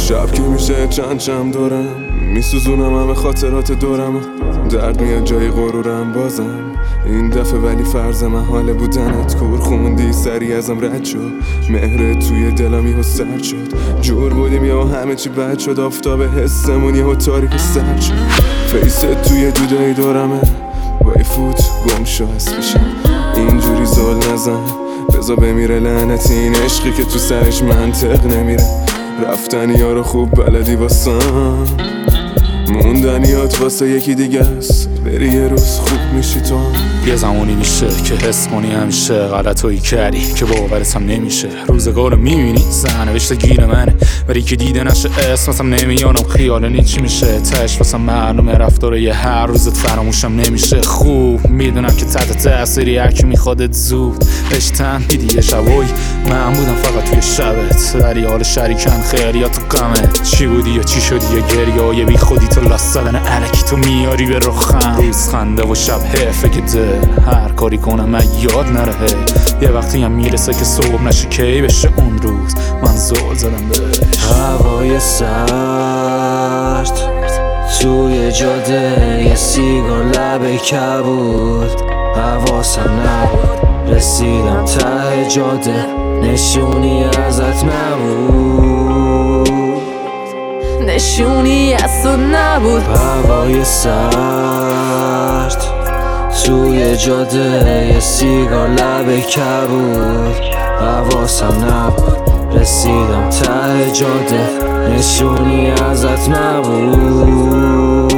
شب که میشه چند دورم میسوزونم همه خاطرات دورم، درد میاد جای غرورم بازم این دفعه، ولی فرض محاله بودنت کور خوندی سری ازم رد شد، مهرت توی دلم یهو سرد شد، جور بودیم یهو همه چی بد شد، آفتاب حسمون یهو تاریک و سرد شد، فیست توی دودای دورمه وای فوت گم شو هست بشم، اینجوری زل نزن بزا بمیره لعنت این عشقی که تو سرش منطق نمیره، رفتن یارو خوب بلدی واسم، موندنیات واسه یکی دیگه است، بری یه روز خوب میشی تو هم. یه زمانی میشه که حس کنی همیشه غلطایی کردی که باورت هم نمیشه، روزگارو میبینی سرنوشت گیر منه، ولی که دیده نشه اسمتم نمیانم، خیال چی میشه تش واسم معلومه، رفتاره یه هر روزت فراموشم نمیشه، خوب میدونم که تحت تأثیری هرکی میخوادت زود اشتن دیدی یه شبایی من بودم فقط توی شبت، ولی حال شریکن خیلیات تو غمت، چی بودی یا چی شدی یا گریه بی خودی تو لاس زدن علکی تو میاری به رخم، روز خنده و شب حرفه که دل هر کاری کنم من یاد نره، یه وقتی هم میرسه که صبح نشه کی بشه اون روز من زل زدم بهش. هوای سرد توی جاده یه سیگار لب کبود، حواسم نبود رسیدم ته جاده نشونی ازت نبود، نشونی از تو نبود. هوای سرد توی جاده یه سیگار لب کبود، حواسم نبود رسیدم ته جاده نشونی ازت نبود،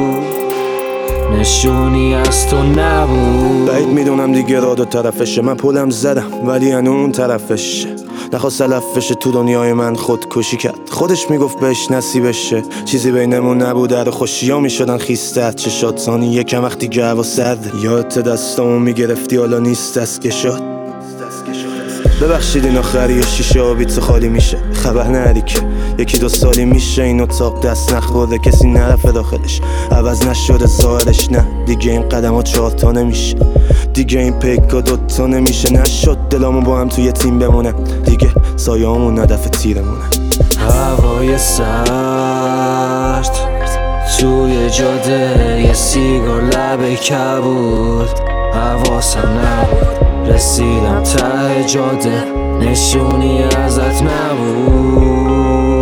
نشونی از تو نبود. بعید میدونم دیگه را دو طرفشه، من پولم زدم ولی هنو اون طرفشه، نخواست لفشه تو دنیای من خودکشی کرد، خودش میگفت بهش نصیبشه، چیزی بینمون نبود در خوشیا میشدن خیستت، چشات ثانی یکم وقتی گهوا سرد، یادت دستامو میگرفتی حالا نیست دست که شد، ببخشید این آخری و شیشه آبیت خالی میشه، خبر نداری که یکی دو سالی میشه این اتاق دست نخورده کسی نرفه داخلش، عوض نشده ظاهرش، نه دیگه این قدم ها 4 تا نمیشه، دیگه این پیکا 2 تا نمیشه، نشد دلامون با هم توی تیم بمونه، دیگه سایه‌مون هدف تیرمونه. هوای سرد توی جاده یه سیگار لب کبود، حواسم نبود رسیدم ته جاده نشونی ازت نبود،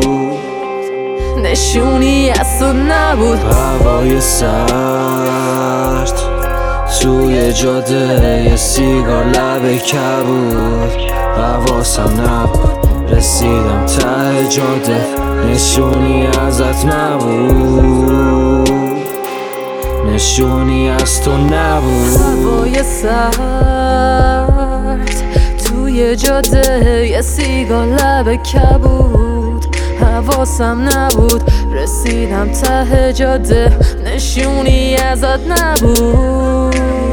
نشونی از تو نبود. هوای سرد توی جاده یه سیگار لب کبود، حواسم نبود رسیدم ته جاده نشونی ازت نبود، نشونی از تو نبود. هوای سرد توی جاده یه سیگار لب کبود، حواسم نبود رسیدم ته جاده نشونی ازت نبود.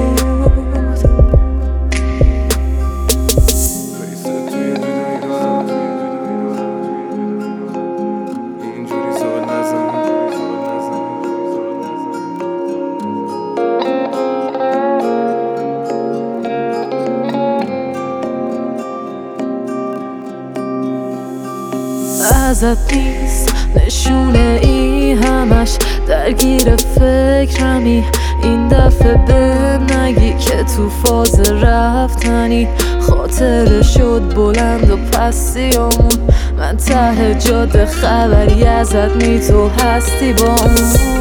ازت نیست نشونه ای همش درگیر فکرمی، این دفعه بهم نگی که تو فاز رفتنی، خاطر شد بلند و پستیامون، من ته جاده خبری ازت نی تو هستی با اون.